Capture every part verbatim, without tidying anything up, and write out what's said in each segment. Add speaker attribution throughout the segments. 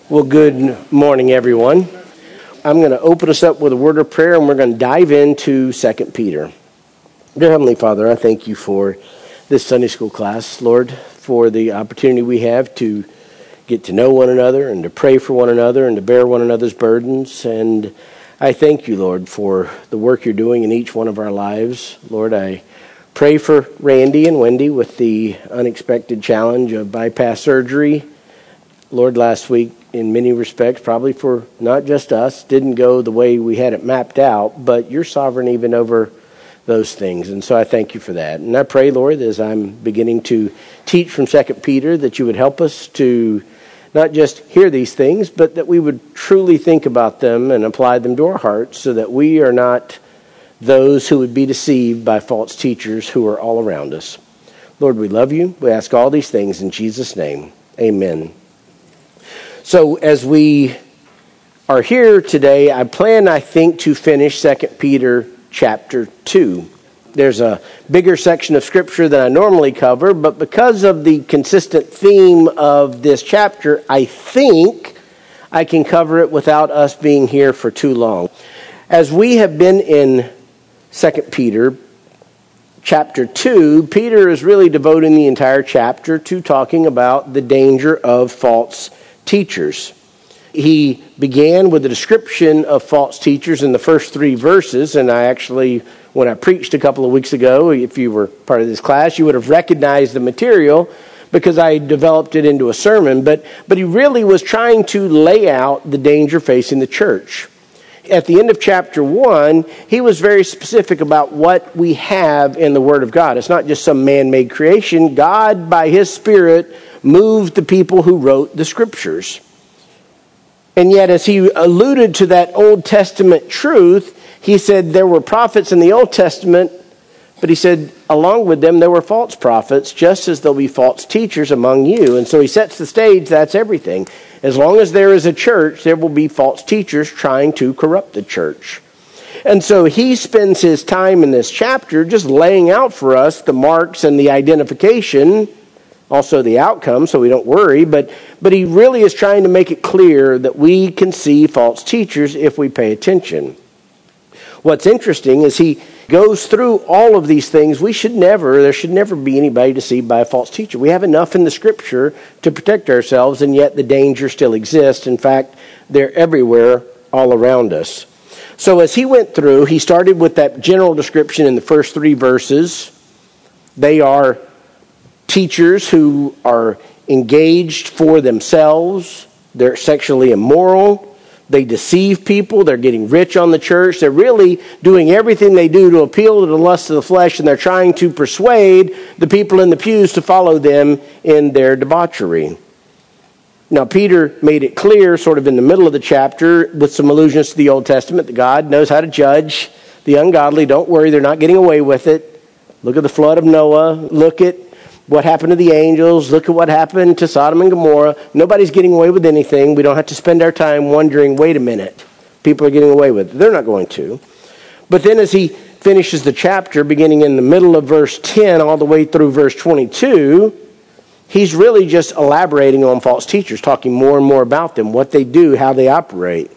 Speaker 1: Well, good morning, everyone. I'm going to open us up with a word of prayer, and we're going to dive into Second Peter. Dear Heavenly Father, I thank you for this Sunday school class, Lord, for the opportunity we have to get to know one another and to pray for one another and to bear one another's burdens. And I thank you, Lord, for the work you're doing in each one of our lives. Lord, I pray for Randy and Wendy with the unexpected challenge of bypass surgery. Lord, last week, in many respects, probably for not just us, didn't go the way we had it mapped out, but you're sovereign even over those things. And so I thank you for that. And I pray, Lord, as I'm beginning to teach from Second Peter, that you would help us to not just hear these things, but that we would truly think about them and apply them to our hearts so that we are not those who would be deceived by false teachers who are all around us. Lord, we love you. We ask all these things in Jesus' name. Amen. So as we are here today, I plan, I think, to finish Second Peter chapter two. There's a bigger section of Scripture than I normally cover, but because of the consistent theme of this chapter, I think I can cover it without us being here for too long. As we have been in Second Peter chapter two, Peter is really devoting the entire chapter to talking about the danger of false teachers. He began with a description of false teachers in the first three verses, and I actually, when I preached a couple of weeks ago, if you were part of this class, you would have recognized the material because I developed it into a sermon, but, but he really was trying to lay out the danger facing the church. At the end of chapter one, he was very specific about what we have in the Word of God. It's not just some man-made creation. God, by His Spirit, moved the people who wrote the Scriptures. And yet, as he alluded to that Old Testament truth, he said there were prophets in the Old Testament, but he said along with them there were false prophets, just as there'll be false teachers among you. And so he sets the stage, that's everything. As long as there is a church, there will be false teachers trying to corrupt the church. And so he spends his time in this chapter just laying out for us the marks and the identification, also the outcome, so we don't worry, but, but he really is trying to make it clear that we can see false teachers if we pay attention. What's interesting is he goes through all of these things. We should never, there should never be anybody deceived by a false teacher. We have enough in the Scripture to protect ourselves, and yet the danger still exists. In fact, they're everywhere all around us. So as he went through, he started with that general description in the first three verses. They are teachers who are engaged for themselves. They're sexually immoral. They deceive people. They're getting rich on the church. They're really doing everything they do to appeal to the lust of the flesh, and they're trying to persuade the people in the pews to follow them in their debauchery. Now, Peter made it clear, sort of in the middle of the chapter, with some allusions to the Old Testament, that God knows how to judge the ungodly. Don't worry, they're not getting away with it. Look at the flood of Noah. Look at what happened to the angels. Look at what happened to Sodom and Gomorrah. Nobody's getting away with anything. We don't have to spend our time wondering, wait a minute, people are getting away with it. They're not going to. But then as he finishes the chapter, beginning in the middle of verse ten all the way through verse twenty-two, he's really just elaborating on false teachers, talking more and more about them, what they do, how they operate.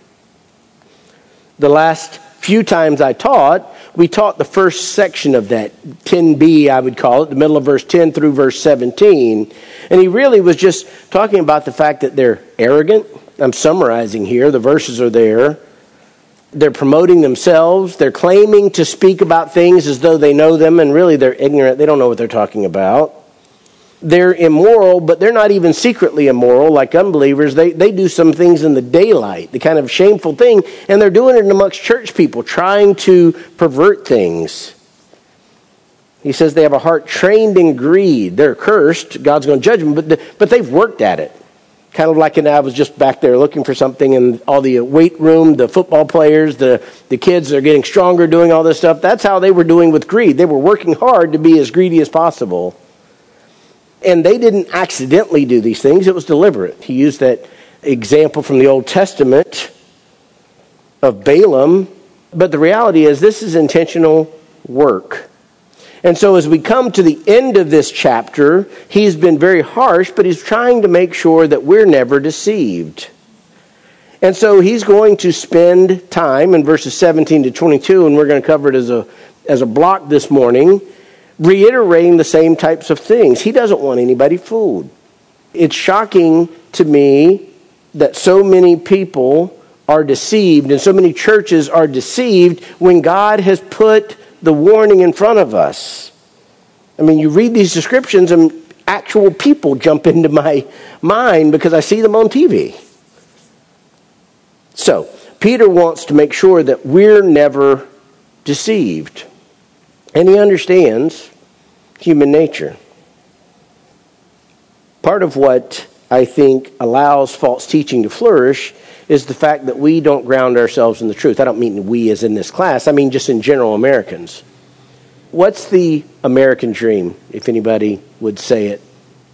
Speaker 1: The last few times I taught, we taught the first section of that, ten b, I would call it, the middle of verse ten through verse seventeen. And he really was just talking about the fact that they're arrogant. I'm summarizing here. The verses are there. They're promoting themselves. They're claiming to speak about things as though they know them, and really they're ignorant. They don't know what they're talking about. They're immoral, but they're not even secretly immoral like unbelievers. They they do some things in the daylight, the kind of shameful thing, and they're doing it amongst church people, trying to pervert things. He says they have a heart trained in greed. They're cursed. God's going to judge them, but, the, but they've worked at it. Kind of like, and I was just back there looking for something, and all the weight room, the football players, the, the kids are getting stronger, doing all this stuff. That's how they were doing with greed. They were working hard to be as greedy as possible. And they didn't accidentally do these things. It was deliberate. He used that example from the Old Testament of Balaam. But the reality is this is intentional work. And so as we come to the end of this chapter, he's been very harsh, but he's trying to make sure that we're never deceived. And so he's going to spend time in verses seventeen to twenty-two, and we're going to cover it as a, as a block this morning, reiterating the same types of things. He doesn't want anybody fooled. It's shocking to me that so many people are deceived and so many churches are deceived when God has put the warning in front of us. I mean, you read these descriptions and actual people jump into my mind because I see them on T V. So, Peter wants to make sure that we're never deceived. And he understands human nature. Part of what I think allows false teaching to flourish is the fact that we don't ground ourselves in the truth. I don't mean we as in this class. I mean just in general Americans. What's the American dream, if anybody would say it?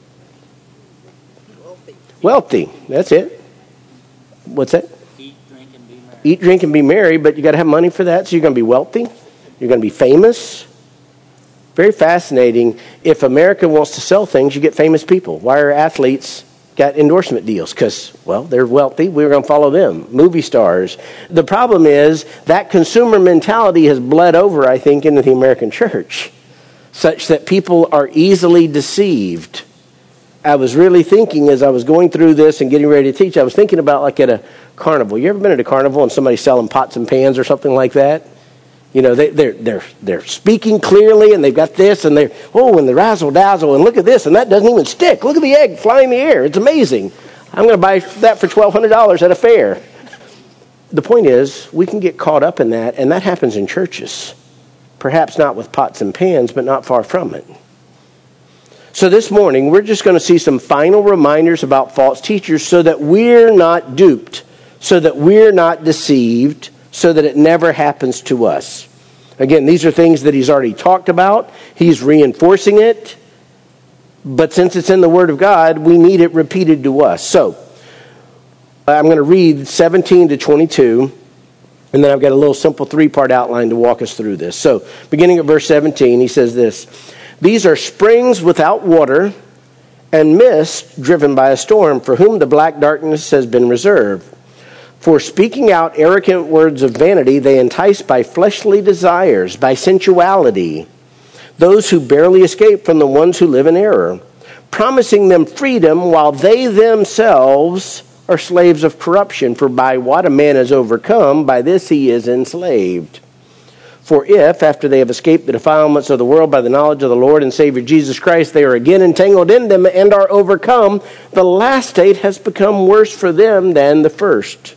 Speaker 2: Wealthy.
Speaker 1: Wealthy. That's it. What's that?
Speaker 2: Eat, drink, and be merry.
Speaker 1: Eat, drink, and be merry, but you got to have money for that, so you're going to be wealthy. You're going to be famous. Very fascinating. If America wants to sell things, you get famous people. Why are athletes got endorsement deals? Because, well, they're wealthy. We're going to follow them. Movie stars. The problem is that consumer mentality has bled over, I think, into the American church, such that people are easily deceived. I was really thinking as I was going through this and getting ready to teach, I was thinking about like at a carnival. You ever been at a carnival and somebody's selling pots and pans or something like that? You know, they, they're they're they're speaking clearly, and they've got this, and they're, oh, and the razzle dazzle, and look at this, and that doesn't even stick. Look at the egg flying in the air. It's amazing. I'm going to buy that for twelve hundred dollars at a fair. The point is, we can get caught up in that, and that happens in churches. Perhaps not with pots and pans, but not far from it. So this morning, we're just going to see some final reminders about false teachers so that we're not duped, so that we're not deceived, so that it never happens to us. Again, these are things that he's already talked about. He's reinforcing it. But since it's in the Word of God, we need it repeated to us. So, I'm going to read seventeen to twenty-two, and then I've got a little simple three-part outline to walk us through this. So, beginning at verse seventeen, he says this: "These are springs without water, and mist driven by a storm, for whom the black darkness has been reserved. For speaking out arrogant words of vanity, they entice by fleshly desires, by sensuality, those who barely escape from the ones who live in error, promising them freedom while they themselves are slaves of corruption. For by what a man is overcome, by this he is enslaved. For if, after they have escaped the defilements of the world by the knowledge of the Lord and Savior Jesus Christ, they are again entangled in them and are overcome, the last state has become worse for them than the first.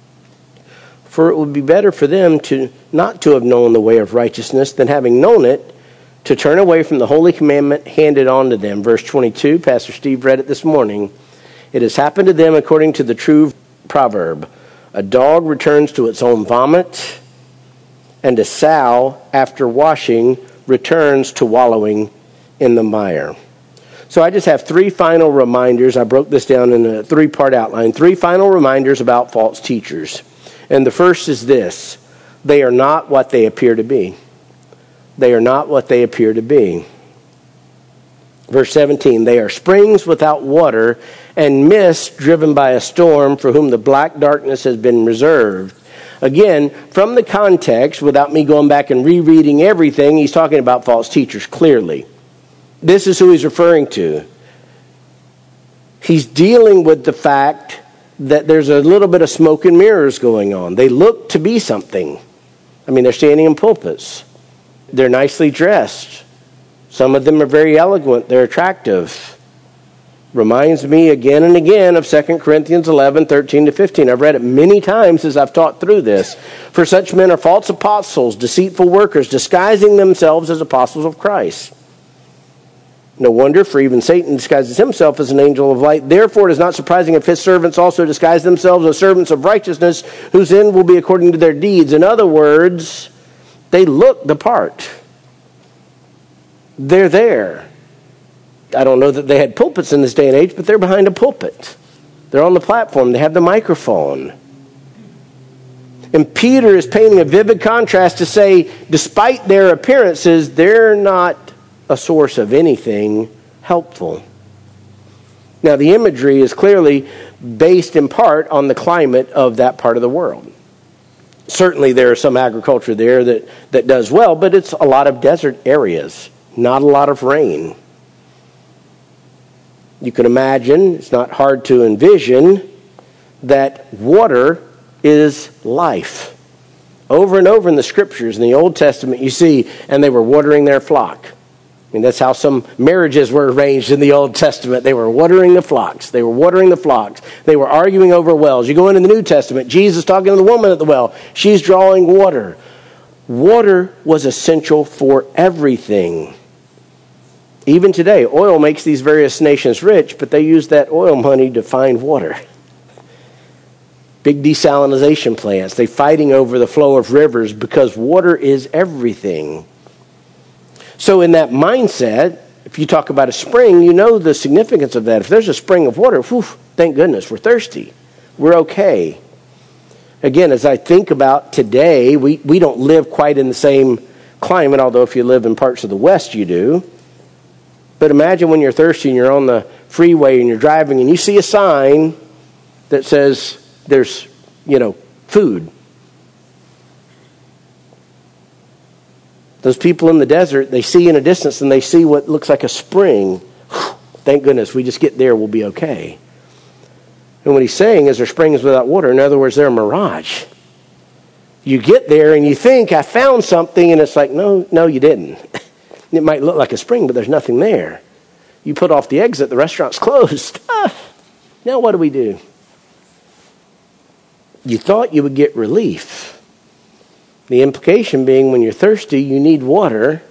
Speaker 1: For it would be better for them to not to have known the way of righteousness than having known it, to turn away from the holy commandment handed on to them." Verse twenty-two, Pastor Steve read it this morning. "It has happened to them according to the true proverb. A dog returns to its own vomit, and a sow, after washing, returns to wallowing in the mire." So I just have three final reminders. I broke this down in a three-part outline. Three final reminders about false teachers. And the first is this: they are not what they appear to be. They are not what they appear to be. Verse seventeen, "They are springs without water and mist driven by a storm, for whom the black darkness has been reserved." Again, from the context, without me going back and rereading everything, he's talking about false teachers clearly. This is who he's referring to. He's dealing with the fact that there's a little bit of smoke and mirrors going on. They look to be something. I mean, they're standing in pulpits. They're nicely dressed. Some of them are very eloquent. They're attractive. Reminds me again and again of Second Corinthians eleven, thirteen to fifteen. I've read it many times as I've taught through this. "For such men are false apostles, deceitful workers, disguising themselves as apostles of Christ. No wonder, for even Satan disguises himself as an angel of light. Therefore, it is not surprising if his servants also disguise themselves as servants of righteousness, whose end will be according to their deeds." In other words, they look the part. They're there. I don't know that they had pulpits in this day and age, but they're behind a pulpit. They're on the platform. They have the microphone. And Peter is painting a vivid contrast to say, despite their appearances, they're not a source of anything helpful. Now, the imagery is clearly based in part on the climate of that part of the world. Certainly there is some agriculture there that, that does well, but it's a lot of desert areas, not a lot of rain. You can imagine, it's not hard to envision, that water is life. Over and over in the scriptures, in the Old Testament, you see, and they were watering their flock. I mean, that's how some marriages were arranged in the Old Testament. They were watering the flocks. They were watering the flocks. They were arguing over wells. You go into the New Testament, Jesus talking to the woman at the well. She's drawing water. Water was essential for everything. Even today, oil makes these various nations rich, but they use that oil money to find water. Big desalination plants. They're fighting over the flow of rivers because water is everything. So in that mindset, if you talk about a spring, you know the significance of that. If there's a spring of water, whew, thank goodness, we're thirsty. We're okay. Again, as I think about today, we, we don't live quite in the same climate, although if you live in parts of the West, you do. But imagine when you're thirsty and you're on the freeway and you're driving and you see a sign that says there's, you know, food. Those people in the desert, they see in a distance and they see what looks like a spring. Thank goodness, we just get there, we'll be okay. And what he's saying is there springs without water. In other words, they're a mirage. You get there and you think, I found something, and it's like, no, no, you didn't. It might look like a spring, but there's nothing there. You put off the exit, the restaurant's closed. Ah, now what do we do? You thought you would get relief. The implication being when you're thirsty, you need water.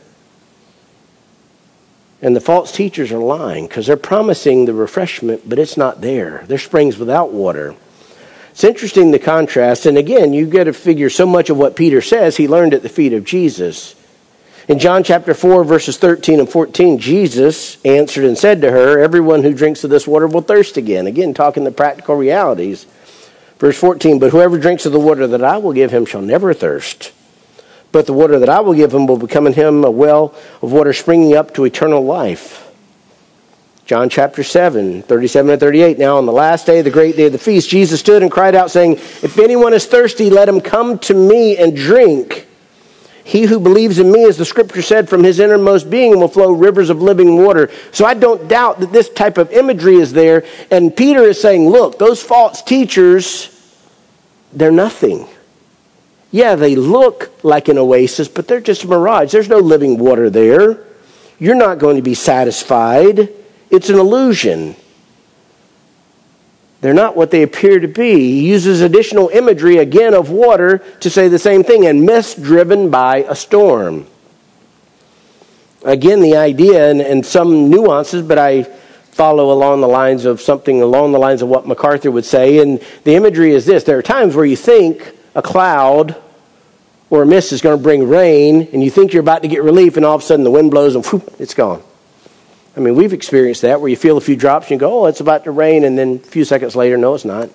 Speaker 1: And the false teachers are lying because they're promising the refreshment, but it's not there. There's springs without water. It's interesting the contrast. And again, you got to figure so much of what Peter says, he learned at the feet of Jesus. In John chapter four, verses thirteen and fourteen, Jesus answered and said to her, everyone who drinks of this water will thirst again. Again, talking the practical realities. Verse fourteen, but whoever drinks of the water that I will give him shall never thirst. But the water that I will give him will become in him a well of water springing up to eternal life. John chapter seven, thirty-seven and thirty-eight. Now on the last day, the great day of the feast, Jesus stood and cried out, saying, if anyone is thirsty, let him come to me and drink. He who believes in me, as the scripture said, from his innermost being will flow rivers of living water. So I don't doubt that this type of imagery is there. And Peter is saying, look, those false teachers, they're nothing. Yeah, they look like an oasis, but they're just a mirage. There's no living water there. You're not going to be satisfied. It's an illusion. They're not what they appear to be. He uses additional imagery, again, of water to say the same thing, and mist driven by a storm. Again, the idea, and, and some nuances, but I follow along the lines of something along the lines of what MacArthur would say, and the imagery is this. There are times where you think a cloud or a mist is going to bring rain, and you think you're about to get relief, and all of a sudden the wind blows, and whoop, it's gone. I mean, we've experienced that, where you feel a few drops, and you go, oh, it's about to rain, and then a few seconds later, no, it's not.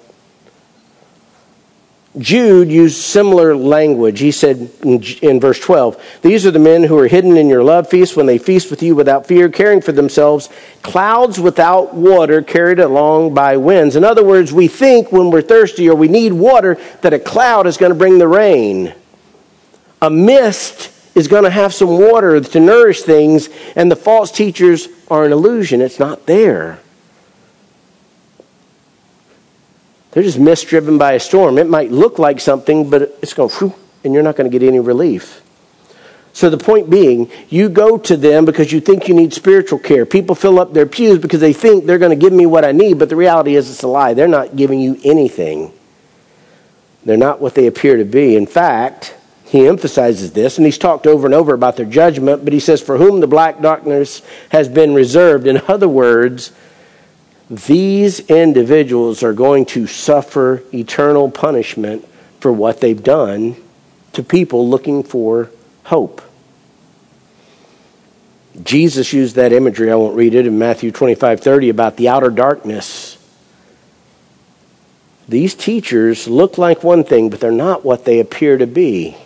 Speaker 1: Jude used similar language. He said in, in verse twelve, these are the men who are hidden in your love feast when they feast with you without fear, caring for themselves, clouds without water carried along by winds. In other words, we think when we're thirsty or we need water that a cloud is going to bring the rain. A mist is going to have some water to nourish things, and the false teachers are an illusion. It's not there. They're just mist driven by a storm. It might look like something, but it's going, whew, and you're not going to get any relief. So the point being, you go to them because you think you need spiritual care. People fill up their pews because they think they're going to give me what I need, but the reality is it's a lie. They're not giving you anything. They're not what they appear to be. In fact, he emphasizes this, and he's talked over and over about their judgment, but he says, for whom the black darkness has been reserved. In other words, these individuals are going to suffer eternal punishment for what they've done to people looking for hope. Jesus used that imagery, I won't read it, in Matthew twenty-five thirty about the outer darkness. These teachers look like one thing, but they're not what they appear to be.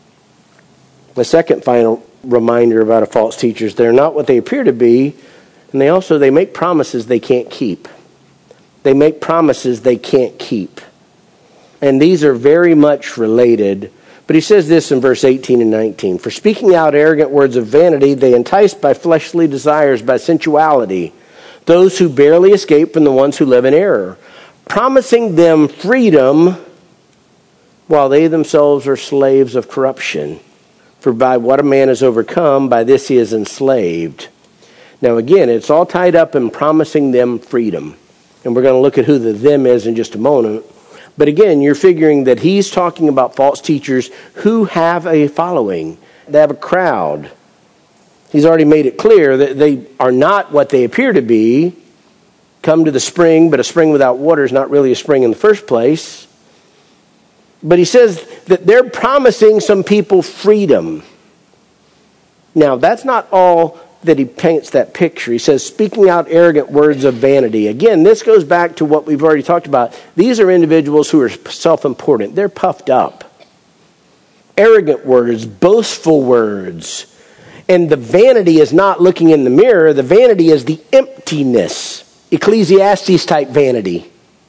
Speaker 1: The second final reminder about a false teacher is they're not what they appear to be. And they also, they make promises they can't keep. They make promises they can't keep. And these are very much related. But he says this in verse eighteen and nineteen. For speaking out arrogant words of vanity, they entice by fleshly desires, by sensuality, those who barely escape from the ones who live in error, promising them freedom while they themselves are slaves of corruption. For by what a man is overcome, by this he is enslaved. Now again, it's all tied up in promising them freedom. And we're going to look at who the them is in just a moment. But again, you're figuring that he's talking about false teachers who have a following. They have a crowd. He's already made it clear that they are not what they appear to be. Come to the spring, but a spring without water is not really a spring in the first place. But he says that they're promising some people freedom. Now, that's not all that he paints that picture. He says, speaking out arrogant words of vanity. Again, this goes back to what we've already talked about. These are individuals who are self-important. They're puffed up. Arrogant words, boastful words. And the vanity is not looking in the mirror. The vanity is the emptiness. Ecclesiastes type vanity.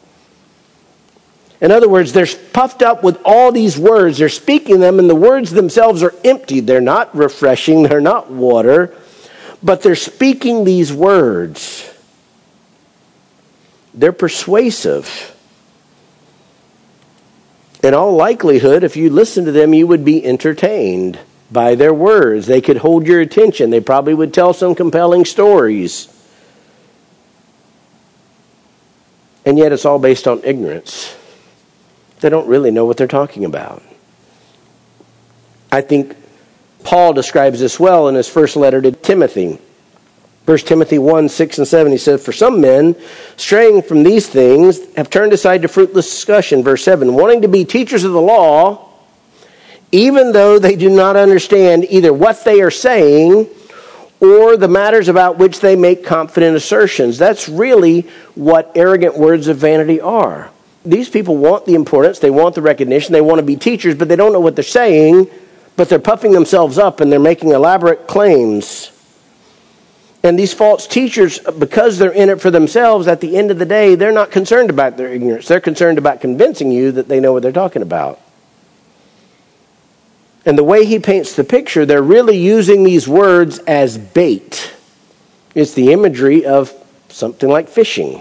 Speaker 1: In other words, they're puffed up with all these words. They're speaking them, and the words themselves are empty. They're not refreshing. They're not water. But they're speaking these words. They're persuasive. In all likelihood, if you listen to them, you would be entertained by their words. They could hold your attention. They probably would tell some compelling stories. And yet it's all based on ignorance. They don't really know what they're talking about. I think Paul describes this well in his first letter to Timothy. First Timothy one, six and seven, he says, for some men, straying from these things, have turned aside to fruitless discussion. Verse seven, wanting to be teachers of the law, even though they do not understand either what they are saying or the matters about which they make confident assertions. That's really what arrogant words of vanity are. These people want the importance, they want the recognition, they want to be teachers, but they don't know what they're saying, but they're puffing themselves up and they're making elaborate claims. And these false teachers, because they're in it for themselves, at the end of the day, they're not concerned about their ignorance. They're concerned about convincing you that they know what they're talking about. And the way he paints the picture, they're really using these words as bait. It's the imagery of something like fishing.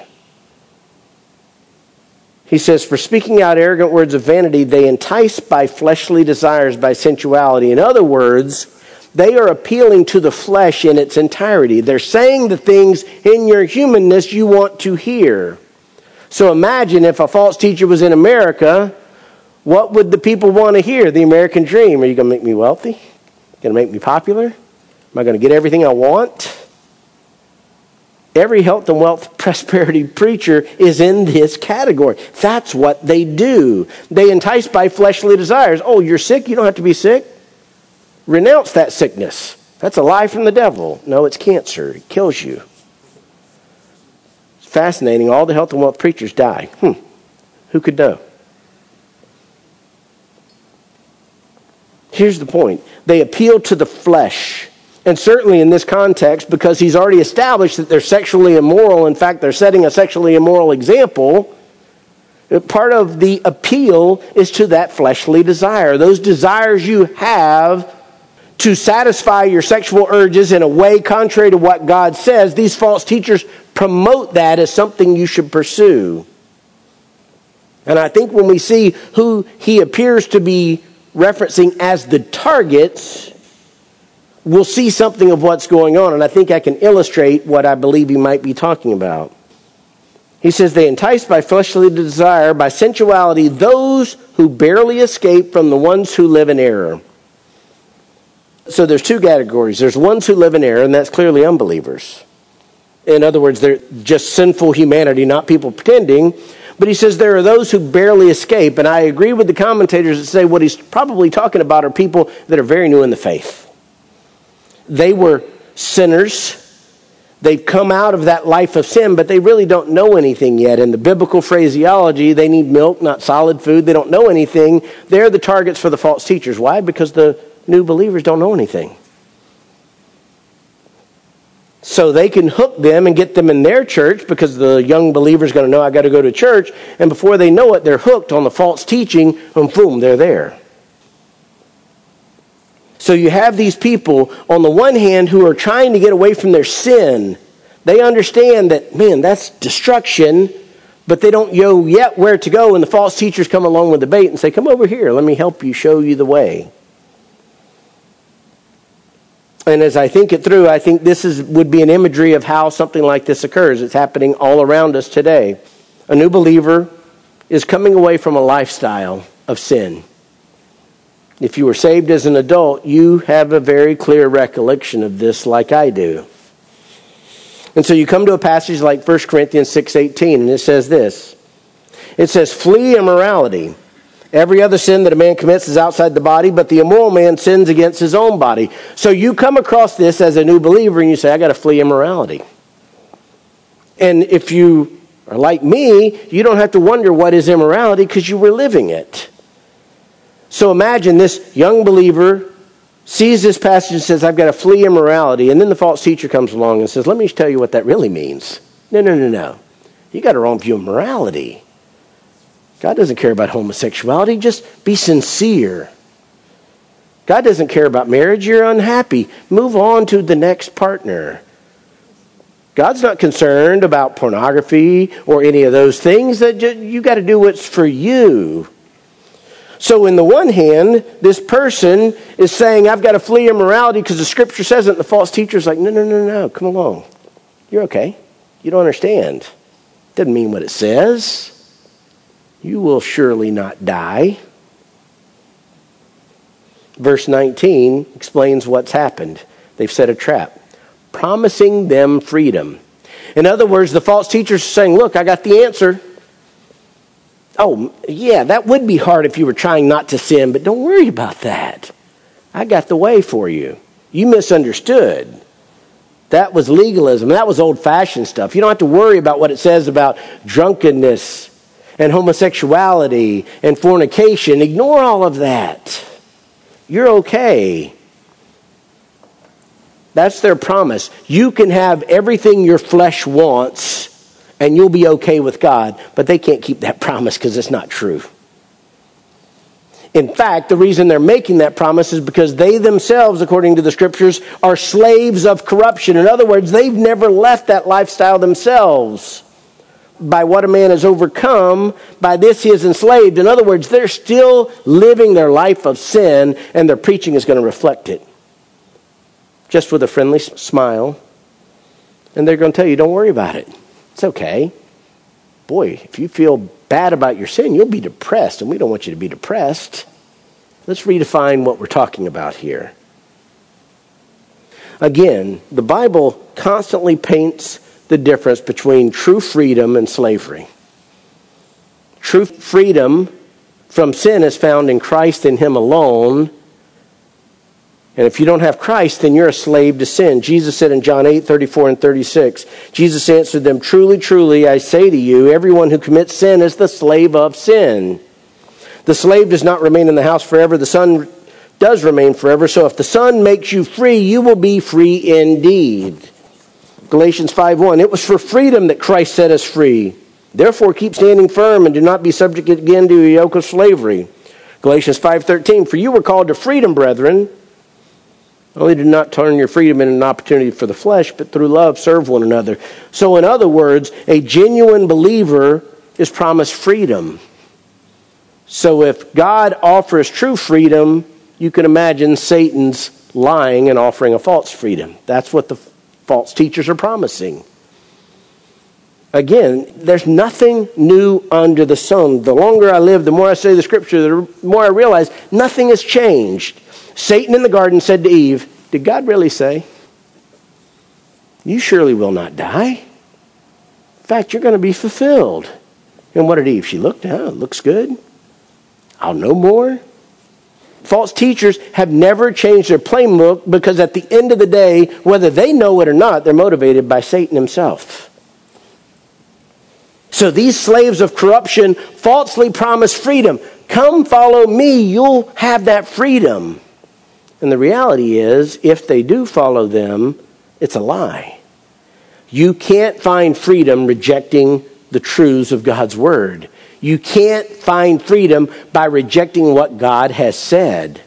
Speaker 1: He says, for speaking out arrogant words of vanity, they entice by fleshly desires, by sensuality. In other words, they are appealing to the flesh in its entirety. They're saying the things in your humanness you want to hear. So imagine if a false teacher was in America, what would the people want to hear? The American dream. Are you going to make me wealthy? Going to make me popular? Am I going to get everything I want? Every health and wealth prosperity preacher is in this category. That's what they do. They entice by fleshly desires. Oh, you're sick? You don't have to be sick. Renounce that sickness. That's a lie from the devil. No, it's cancer. It kills you. It's fascinating. All the health and wealth preachers die. Hmm. Who could know? Here's the point. They appeal to the flesh. And certainly in this context, because he's already established that they're sexually immoral, in fact, they're setting a sexually immoral example, part of the appeal is to that fleshly desire. Those desires you have to satisfy your sexual urges in a way contrary to what God says, these false teachers promote that as something you should pursue. And I think when we see who he appears to be referencing as the targets, we'll see something of what's going on, and I think I can illustrate what I believe he might be talking about. He says, they entice by fleshly desire, by sensuality, those who barely escape from the ones who live in error. So there's two categories. There's ones who live in error, and that's clearly unbelievers. In other words, they're just sinful humanity, not people pretending. But he says there are those who barely escape, and I agree with the commentators that say what he's probably talking about are people that are very new in the faith. They were sinners. They've come out of that life of sin, but they really don't know anything yet. In the biblical phraseology, they need milk, not solid food. They don't know anything. They're the targets for the false teachers. Why? Because the new believers don't know anything. So they can hook them and get them in their church because the young believer is going to know I got to go to church. And before they know it, they're hooked on the false teaching, and boom, they're there. So you have these people, on the one hand, who are trying to get away from their sin. They understand that, man, that's destruction, but they don't know yet where to go. And the false teachers come along with the bait and say, come over here, let me help you, show you the way. And as I think it through, I think this is would be an imagery of how something like this occurs. It's happening all around us today. A new believer is coming away from a lifestyle of sin. If you were saved as an adult, you have a very clear recollection of this like I do. And so you come to a passage like First Corinthians six eighteen, and it says this. It says, flee immorality. Every other sin that a man commits is outside the body, but the immoral man sins against his own body. So you come across this as a new believer and you say, I got to flee immorality. And if you are like me, you don't have to wonder what is immorality because you were living it. So imagine this young believer sees this passage and says, I've got to flee immorality. And then the false teacher comes along and says, let me tell you what that really means. No, no, no, no. You got a wrong view of morality. God doesn't care about homosexuality. Just be sincere. God doesn't care about marriage. You're unhappy. Move on to the next partner. God's not concerned about pornography or any of those things. That you got to do what's for you. So in the one hand, this person is saying, I've got to flee immorality because the scripture says it. And the false teacher's like, no, no, no, no, come along. You're okay. You don't understand. Doesn't mean what it says. You will surely not die. Verse nineteen explains what's happened. They've set a trap, promising them freedom. In other words, the false teachers are saying, look, I got the answer. Oh, yeah, that would be hard if you were trying not to sin, but don't worry about that. I got the way for you. You misunderstood. That was legalism. That was old-fashioned stuff. You don't have to worry about what it says about drunkenness and homosexuality and fornication. Ignore all of that. You're okay. That's their promise. You can have everything your flesh wants and you'll be okay with God. But they can't keep that promise because it's not true. In fact, the reason they're making that promise is because they themselves, according to the scriptures, are slaves of corruption. In other words, they've never left that lifestyle themselves. By what a man has overcome, by this he is enslaved. In other words, they're still living their life of sin, and their preaching is going to reflect it. Just with a friendly smile. And they're going to tell you, don't worry about it. It's okay. Boy, if you feel bad about your sin, you'll be depressed, and we don't want you to be depressed. Let's redefine what we're talking about here. Again, the Bible constantly paints the difference between true freedom and slavery. True freedom from sin is found in Christ and Him alone. And if you don't have Christ, then you're a slave to sin. Jesus said in John eight, thirty-four and thirty-six, Jesus answered them, truly, truly, I say to you, everyone who commits sin is the slave of sin. The slave does not remain in the house forever. The son does remain forever. So if the Son makes you free, you will be free indeed. Galatians five one, it was for freedom that Christ set us free. Therefore keep standing firm and do not be subject again to a yoke of slavery. Galatians five thirteen, for you were called to freedom, brethren. Only do not turn your freedom into an opportunity for the flesh, but through love serve one another. So in other words, a genuine believer is promised freedom. So if God offers true freedom, you can imagine Satan's lying and offering a false freedom. That's what the false teachers are promising. Again, there's nothing new under the sun. The longer I live, the more I study the scripture, the more I realize nothing has changed. Satan in the garden said to Eve, did God really say, you surely will not die? In fact, you're going to be fulfilled. And what did Eve? She looked, oh, it looks good. I'll know more. False teachers have never changed their playbook because at the end of the day, whether they know it or not, they're motivated by Satan himself. So these slaves of corruption falsely promise freedom. Come follow me, you'll have that freedom. And the reality is, if they do follow them, it's a lie. You can't find freedom rejecting the truths of God's word. You can't find freedom by rejecting what God has said.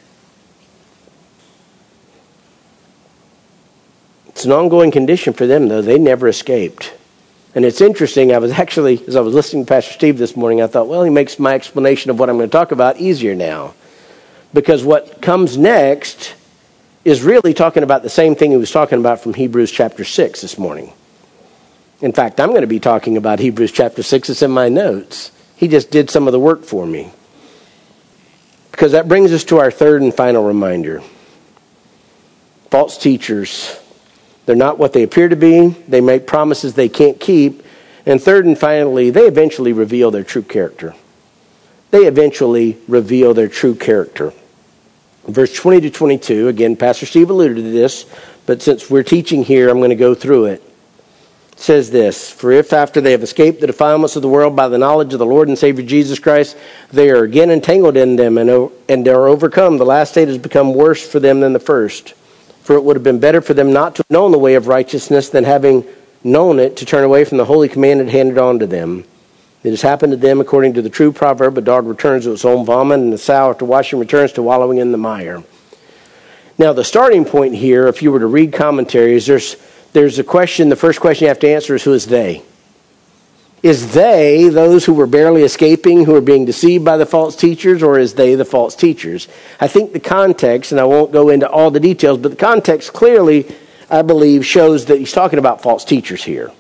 Speaker 1: It's an ongoing condition for them, though. They never escaped. And it's interesting, I was actually, as I was listening to Pastor Steve this morning, I thought, well, he makes my explanation of what I'm going to talk about easier now. Because what comes next is really talking about the same thing he was talking about from Hebrews chapter six this morning. In fact, I'm going to be talking about Hebrews chapter six. It's in my notes. He just did some of the work for me. Because that brings us to our third and final reminder. False teachers. They're not what they appear to be. They make promises they can't keep. And third and finally, they eventually reveal their true character. They eventually reveal their true character. Verse twenty to twenty-two, again, Pastor Steve alluded to this, but since we're teaching here, I'm going to go through it. It says this, "For if after they have escaped the defilements of the world by the knowledge of the Lord and Savior Jesus Christ, they are again entangled in them and, and are overcome, the last state has become worse for them than the first. For it would have been better for them not to have known the way of righteousness than having known it to turn away from the holy commandment handed on to them. It has happened to them according to the true proverb, a dog returns to its own vomit, and the sow after washing returns to wallowing in the mire." Now, the starting point here, if you were to read commentaries, there's there's a question, the first question you have to answer is, who is they? Is they those who were barely escaping, who are being deceived by the false teachers, or is they the false teachers? I think the context, and I won't go into all the details, but the context clearly, I believe, shows that he's talking about false teachers here.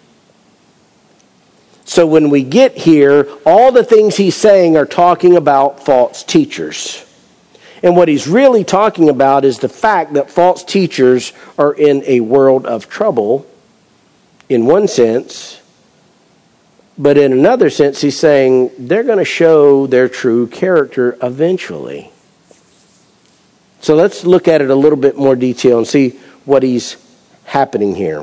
Speaker 1: So when we get here, all the things he's saying are talking about false teachers. And what he's really talking about is the fact that false teachers are in a world of trouble, in one sense. But in another sense, he's saying they're going to show their true character eventually. So let's look at it a little bit more detail and see what is happening here.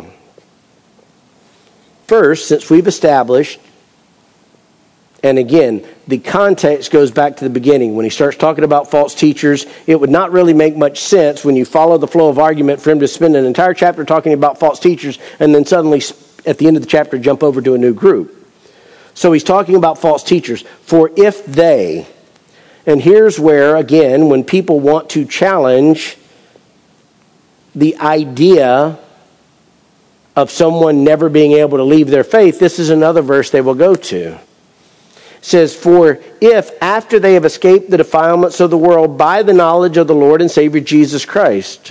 Speaker 1: First, since we've established, and again, the context goes back to the beginning. When he starts talking about false teachers, it would not really make much sense when you follow the flow of argument for him to spend an entire chapter talking about false teachers and then suddenly at the end of the chapter jump over to a new group. So he's talking about false teachers. For if they, and here's where, again, when people want to challenge the idea of someone never being able to leave their faith, this is another verse they will go to. It says, "For if after they have escaped the defilements of the world by the knowledge of the Lord and Savior Jesus Christ."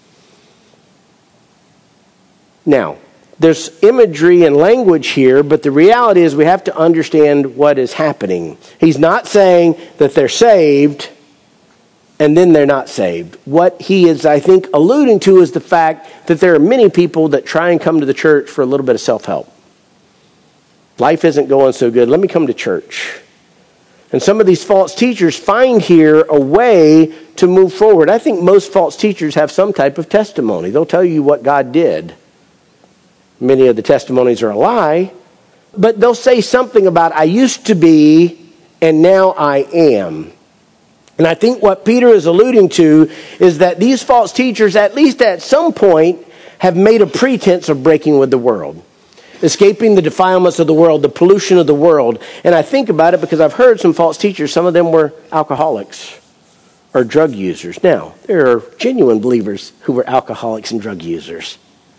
Speaker 1: Now, there's imagery and language here, but the reality is we have to understand what is happening. He's not saying that they're saved and then they're not saved. What he is, I think, alluding to is the fact that there are many people that try and come to the church for a little bit of self-help. Life isn't going so good. Let me come to church. And some of these false teachers find here a way to move forward. I think most false teachers have some type of testimony. They'll tell you what God did. Many of the testimonies are a lie, but they'll say something about, I used to be, and now I am. And I think what Peter is alluding to is that these false teachers, at least at some point, have made a pretense of breaking with the world, escaping the defilements of the world, the pollution of the world. And I think about it because I've heard some false teachers, some of them were alcoholics or drug users. Now, there are genuine believers who were alcoholics and drug users.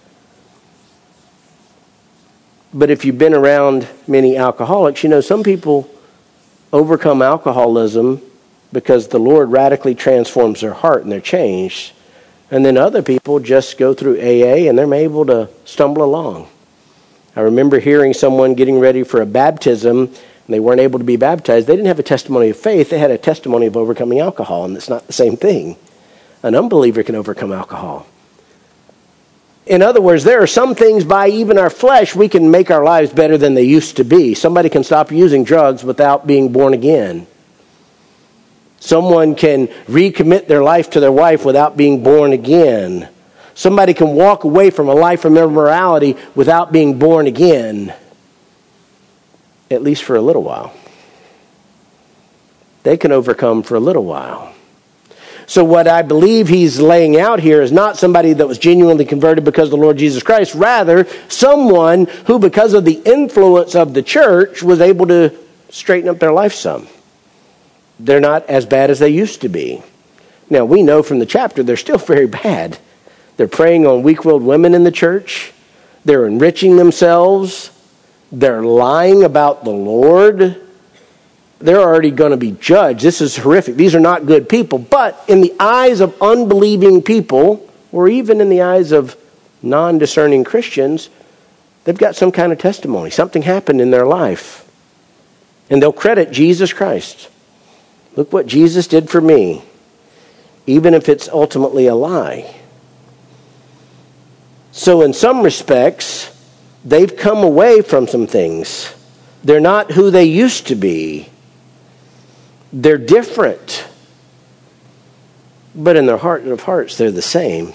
Speaker 1: But if you've been around many alcoholics, you know some people overcome alcoholism because the Lord radically transforms their heart and they're changed. And then other people just go through A A and they're able to stumble along. I remember hearing someone getting ready for a baptism and they weren't able to be baptized. They didn't have a testimony of faith. They had a testimony of overcoming alcohol, and it's not the same thing. An unbeliever can overcome alcohol. In other words, there are some things by even our flesh we can make our lives better than they used to be. Somebody can stop using drugs without being born again. Someone can recommit their life to their wife without being born again. Somebody can walk away from a life of immorality without being born again, at least for a little while. They can overcome for a little while. So what I believe he's laying out here is not somebody that was genuinely converted because of the Lord Jesus Christ. Rather, someone who, because of the influence of the church, was able to straighten up their life some. They're not as bad as they used to be. Now, we know from the chapter they're still very bad. They're preying on weak-willed women in the church. They're enriching themselves. They're lying about the Lord. They're already going to be judged. This is horrific. These are not good people. But in the eyes of unbelieving people, or even in the eyes of non-discerning Christians, they've got some kind of testimony. Something happened in their life. And they'll credit Jesus Christ. Look what Jesus did for me, even if it's ultimately a lie. So in some respects, they've come away from some things. They're not who they used to be. They're different. But in their heart of hearts, they're the same.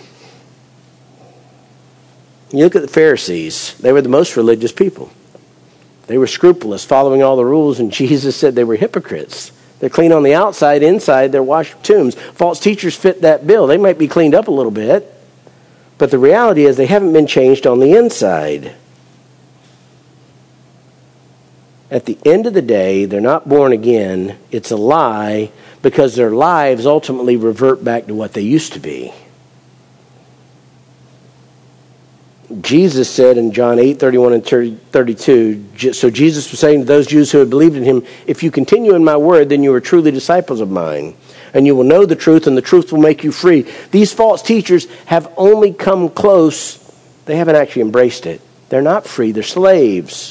Speaker 1: You look at the Pharisees. They were the most religious people. They were scrupulous, following all the rules, and Jesus said they were hypocrites. They're clean on the outside, inside they're washed with tombs. False teachers fit that bill. They might be cleaned up a little bit, but the reality is they haven't been changed on the inside. At the end of the day, they're not born again. It's a lie because their lives ultimately revert back to what they used to be. Jesus said in John eight, thirty-one and thirty-two, so Jesus was saying to those Jews who had believed in him, if you continue in my word, then you are truly disciples of mine, and you will know the truth, and the truth will make you free. These false teachers have only come close. They haven't actually embraced it. They're not free. They're slaves.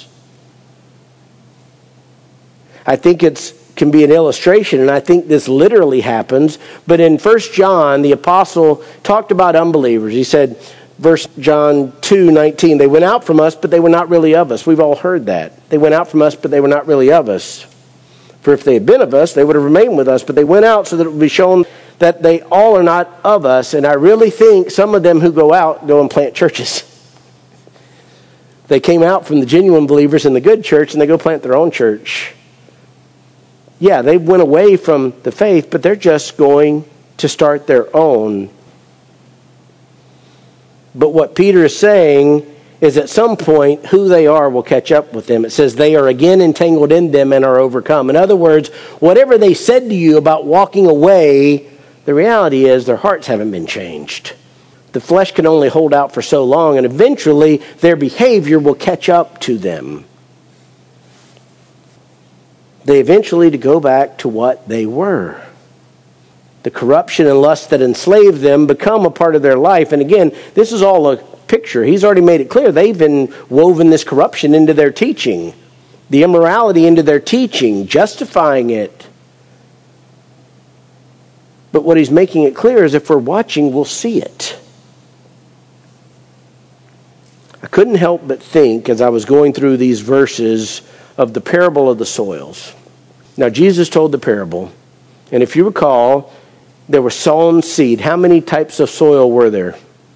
Speaker 1: I think it can be an illustration, and I think this literally happens. But in First John, the apostle talked about unbelievers. He said, First John two nineteen, they went out from us, but they were not really of us. We've all heard that. They went out from us, but they were not really of us. For if they had been of us, they would have remained with us. But they went out so that it would be shown that they all are not of us. And I really think some of them who go out go and plant churches. They came out from the genuine believers in the good church, and they go plant their own church. Yeah, they went away from the faith, but they're just going to start their own. But what Peter is saying is at some point, who they are will catch up with them. It says they are again entangled in them and are overcome. In other words, whatever they said to you about walking away, the reality is their hearts haven't been changed. The flesh can only hold out for so long, and eventually their behavior will catch up to them. They eventually to go back to what they were. The corruption and lust that enslaved them become a part of their life. And again, this is all a picture. He's already made it clear. They've been woven this corruption into their teaching, the immorality into their teaching, justifying it. But what he's making it clear is if we're watching, we'll see it. I couldn't help but think as I was going through these verses of the parable of the soils. Now, Jesus told the parable, and if you recall, there was sown seed. How many types of soil were there?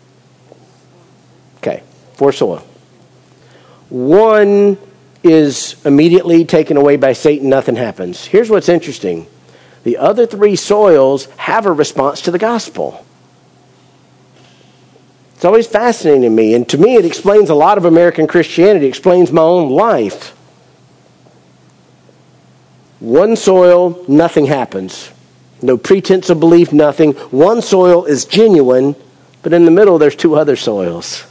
Speaker 1: Okay, four soil. One is immediately taken away by Satan, nothing happens. Here's what's interesting. The other three soils have a response to the gospel. It's always fascinating to me, and to me it explains a lot of American Christianity. It explains my own life. One soil, nothing happens. No pretense of belief, nothing. One soil is genuine, but in the middle there's two other soils.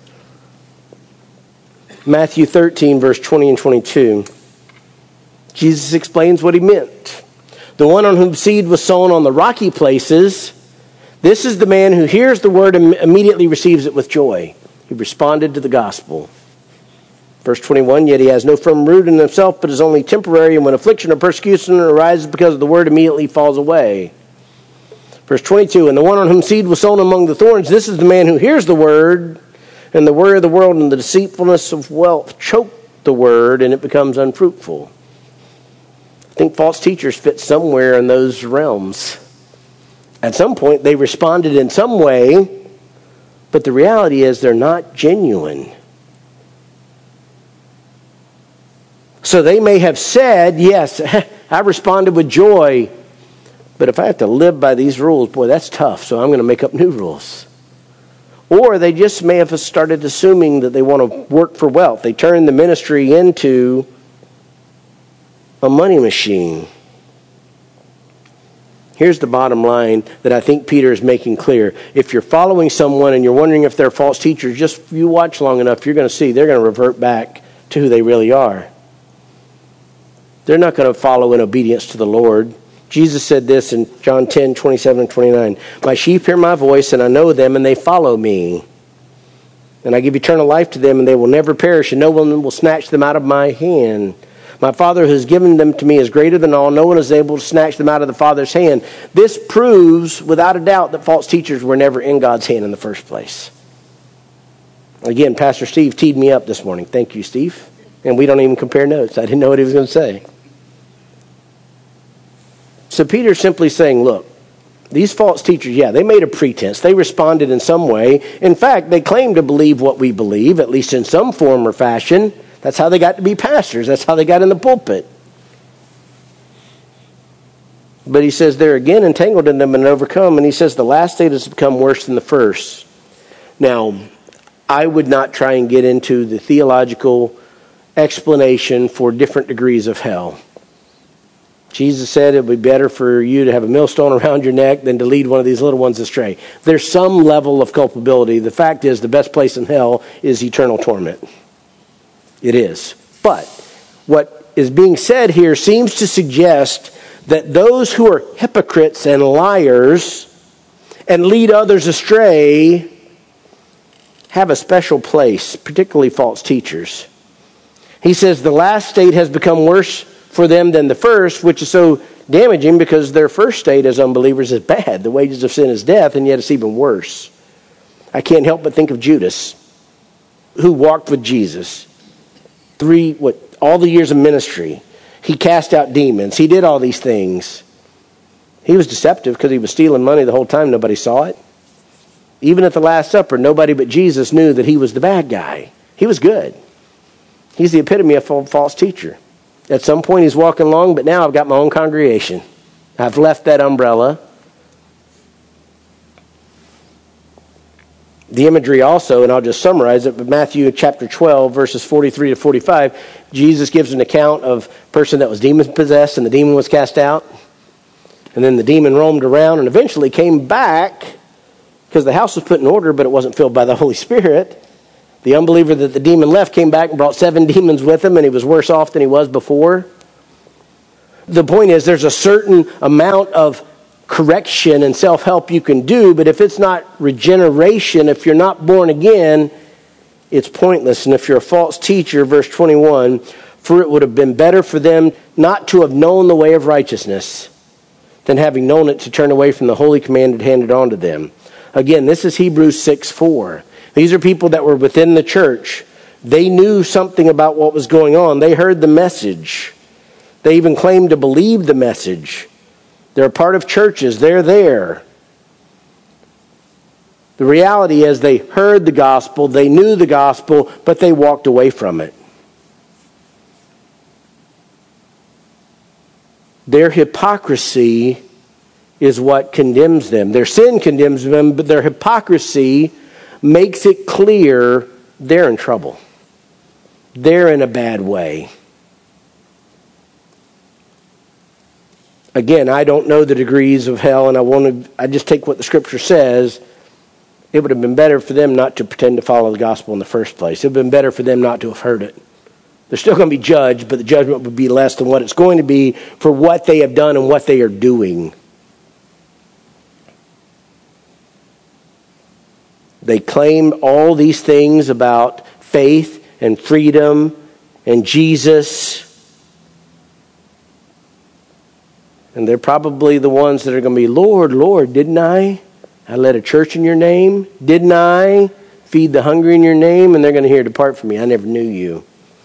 Speaker 1: Matthew thirteen, verse twenty and twenty-two. Jesus explains what he meant. The one on whom seed was sown on the rocky places, this is the man who hears the word and immediately receives it with joy. He responded to the gospel. Verse twenty-one, yet he has no firm root in himself, but is only temporary, and when affliction or persecution arises because of the word, immediately falls away. Verse twenty-two, and the one on whom seed was sown among the thorns, this is the man who hears the word, and the worry of the world and the deceitfulness of wealth choke the word, and it becomes unfruitful. I think false teachers fit somewhere in those realms. At some point, they responded in some way, but the reality is they're not genuine. So they may have said, yes, I responded with joy, But if I have to live by these rules, boy, that's tough, so I'm going to make up new rules. Or they just may have started assuming that they want to work for wealth. They turn the ministry into a money machine. Here's the bottom line that I think Peter is making clear. If you're following someone and you're wondering if they're false teachers, just if you watch long enough, you're going to see they're going to revert back to who they really are. They're not going to follow in obedience to the Lord. Jesus said this in John ten, twenty-seven and twenty-nine. My sheep hear my voice, and I know them, and they follow me. And I give eternal life to them, and they will never perish, and no one will snatch them out of my hand. My Father who has given them to me is greater than all. No one is able to snatch them out of the Father's hand. This proves, without a doubt, that false teachers were never in God's hand in the first place. Again, Pastor Steve teed me up this morning. Thank you, Steve. And we don't even compare notes. I didn't know what he was going to say. So Peter's simply saying, look, these false teachers, yeah, they made a pretense. They responded in some way. In fact, they claim to believe what we believe, at least in some form or fashion. That's how they got to be pastors. That's how they got in the pulpit. But he says they're again entangled in them and overcome. And he says the last state has become worse than the first. Now, I would not try and get into the theological explanation for different degrees of hell. Jesus said it would be better for you to have a millstone around your neck than to lead one of these little ones astray. There's some level of culpability. The fact is the best place in hell is eternal torment. It is. But what is being said here seems to suggest that those who are hypocrites and liars and lead others astray have a special place, particularly false teachers. He says the last state has become worse for them than the first, which is so damaging because their first state as unbelievers is bad. The wages of sin is death, and yet it's even worse. I can't help but think of Judas, who walked with Jesus. Three, what, all the years of ministry. He cast out demons. He did all these things. He was deceptive because he was stealing money the whole time. Nobody saw it. Even at the Last Supper, nobody but Jesus knew that he was the bad guy. He was good. He's the epitome of a false teacher. At some point he's walking along, but now I've got my own congregation. I've left that umbrella. The imagery also, and I'll just summarize it, but Matthew chapter twelve, verses forty-three to forty-five, Jesus gives an account of a person that was demon-possessed and the demon was cast out. And then the demon roamed around and eventually came back because the house was put in order, but it wasn't filled by the Holy Spirit. The unbeliever that the demon left came back and brought seven demons with him, and he was worse off than he was before. The point is there's a certain amount of correction and self-help you can do, but if it's not regeneration, if you're not born again, it's pointless. And if you're a false teacher, verse twenty-one, for it would have been better for them not to have known the way of righteousness than having known it to turn away from the holy command handed on to them. Again, this is Hebrews six four. These are people that were within the church. They knew something about what was going on. They heard the message. They even claimed to believe the message. They're a part of churches. They're there. The reality is they heard the gospel, they knew the gospel, but they walked away from it. Their hypocrisy is what condemns them. Their sin condemns them, but their hypocrisy makes it clear they're in trouble. They're in a bad way. Again, I don't know the degrees of hell, and I want to. I just take what the Scripture says. It would have been better for them not to pretend to follow the gospel in the first place. It would have been better for them not to have heard it. They're still going to be judged, but the judgment would be less than what it's going to be for what they have done and what they are doing. They claim all these things about faith and freedom and Jesus. And they're probably the ones that are going to be, Lord, Lord, didn't I? I led a church in your name. Didn't I feed the hungry in your name? And they're going to hear, depart from me. I never knew you.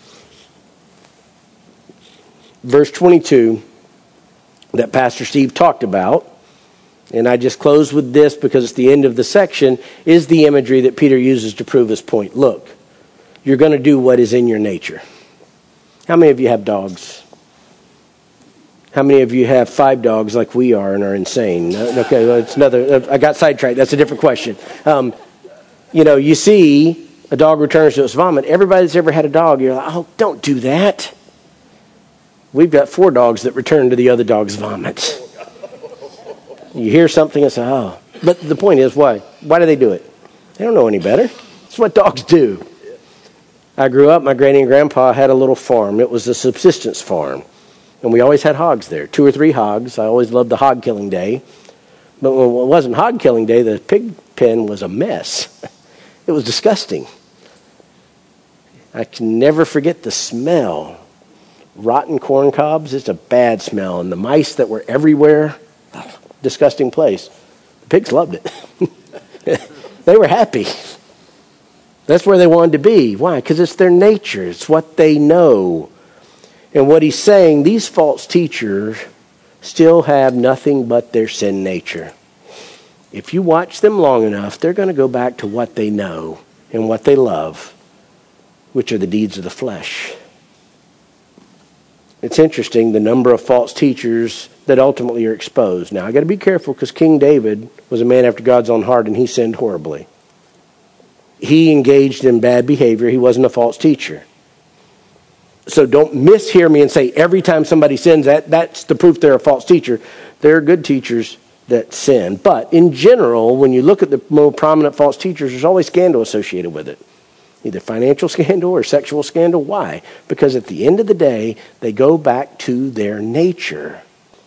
Speaker 1: Verse twenty-two that Pastor Steve talked about, and I just close with this because it's the end of the section, is the imagery that Peter uses to prove his point. Look, you're going to do what is in your nature. How many of you have dogs? How many of you have five dogs like we are and are insane? Okay, well, it's another. I got sidetracked. That's a different question. Um, you know, you see a dog returns to its vomit. Everybody that's ever had a dog, you're like, oh, don't do that. We've got four dogs that return to the other dog's vomit. You hear something and say, oh. But the point is, why? Why do they do it? They don't know any better. It's what dogs do. I grew up, my granny and grandpa had a little farm. It was a subsistence farm. And we always had hogs there, two or three hogs. I always loved the hog killing day. But when it wasn't hog killing day, the pig pen was a mess. It was disgusting. I can never forget the smell. Rotten corn cobs, it's a bad smell. And the mice that were everywhere, disgusting place. The pigs loved it. They were happy. That's where they wanted to be. Why? Because it's their nature. It's what they know. And what he's saying, these false teachers still have nothing but their sin nature. If you watch them long enough, they're going to go back to what they know and what they love, which are the deeds of the flesh. It's interesting, the number of false teachers that ultimately are exposed. Now, I got to be careful because King David was a man after God's own heart and he sinned horribly. He engaged in bad behavior. He wasn't a false teacher. So don't mishear me and say every time somebody sins, that that's the proof they're a false teacher. There are good teachers that sin. But in general, when you look at the more prominent false teachers, there's always scandal associated with it. Either financial scandal or sexual scandal. Why? Because at the end of the day, they go back to their nature.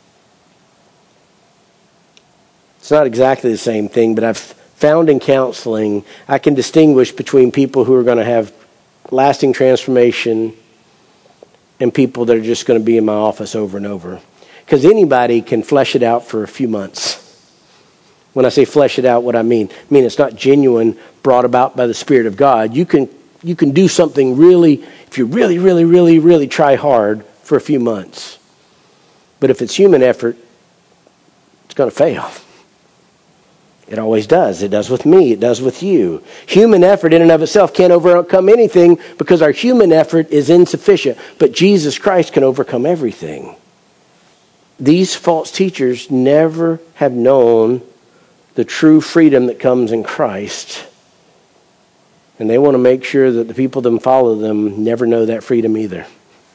Speaker 1: It's not exactly the same thing, but I've found in counseling, I can distinguish between people who are going to have lasting transformation and people that are just going to be in my office over and over. Because anybody can flesh it out for a few months. When I say flesh it out, what I mean, I mean it's not genuine, brought about by the Spirit of God. You can you can do something really, if you really, really, really, really try hard for a few months. But if it's human effort, it's going to fail. It always does. It does with me. It does with you. Human effort in and of itself can't overcome anything because our human effort is insufficient. But Jesus Christ can overcome everything. These false teachers never have known the true freedom that comes in Christ. And they want to make sure that the people that follow them never know that freedom either.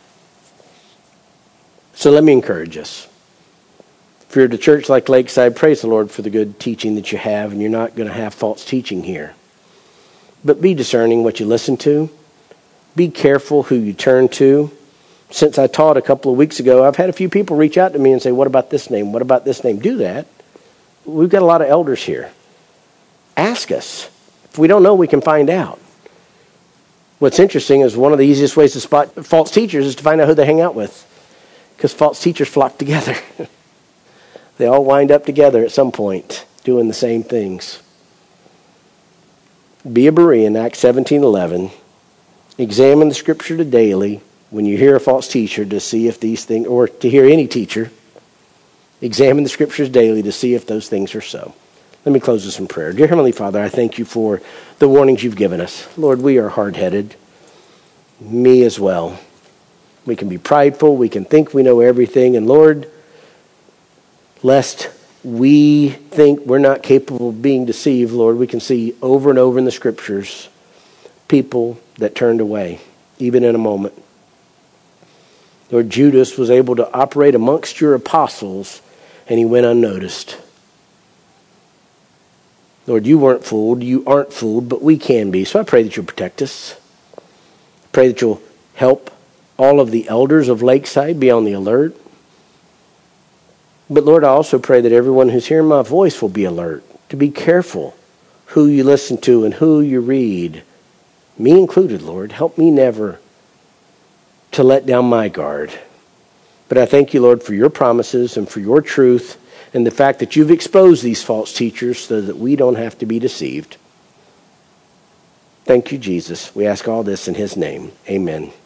Speaker 1: So let me encourage us. If you're at a church like Lakeside, praise the Lord for the good teaching that you have, and you're not going to have false teaching here. But be discerning what you listen to. Be careful who you turn to. Since I taught a couple of weeks ago, I've had a few people reach out to me and say, what about this name? What about this name? Do that. We've got a lot of elders here. Ask us. If we don't know, we can find out. What's interesting is one of the easiest ways to spot false teachers is to find out who they hang out with. Because false teachers flock together. They all wind up together at some point doing the same things. Be a Berean, Acts seventeen eleven. Examine the Scripture daily when you hear a false teacher to see if these things, or to hear any teacher, examine the Scriptures daily to see if those things are so. Let me close this in prayer. Dear Heavenly Father, I thank you for the warnings you've given us. Lord, we are hard-headed. Me as well. We can be prideful. We can think we know everything. And Lord, lest we think we're not capable of being deceived, Lord, we can see over and over in the Scriptures people that turned away, even in a moment. Lord, Judas was able to operate amongst your apostles, and he went unnoticed. Lord, you weren't fooled, you aren't fooled, but we can be. So I pray that you'll protect us. I pray that you'll help all of the elders of Lakeside be on the alert. But Lord, I also pray that everyone who's hearing my voice will be alert, to be careful who you listen to and who you read. Me included, Lord. Help me never to let down my guard. But I thank you, Lord, for your promises and for your truth and the fact that you've exposed these false teachers so that we don't have to be deceived. Thank you, Jesus. We ask all this in his name. Amen.